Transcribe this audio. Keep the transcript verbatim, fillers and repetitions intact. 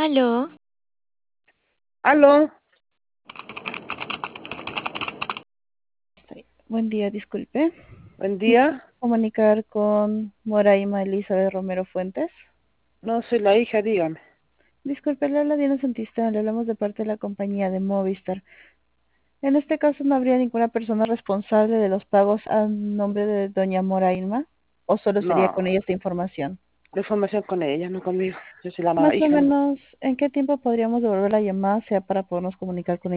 Aló, Aló, Buen día, disculpe. buen ¿Me puedo día. comunicar con Moraima Elizabeth Romero Fuentes? No soy la hija, dígame. Disculpe, le habla Diana Santista, le hablamos de parte de la compañía de Movistar. En este caso no habría ninguna persona responsable de los pagos a nombre de doña Moraima, o solo sería con No, ella esta información. la información con ella, no conmigo. Yo soy la ma- Más o hija. menos, ¿en qué tiempo podríamos devolver la llamada, sea para podernos comunicar con ella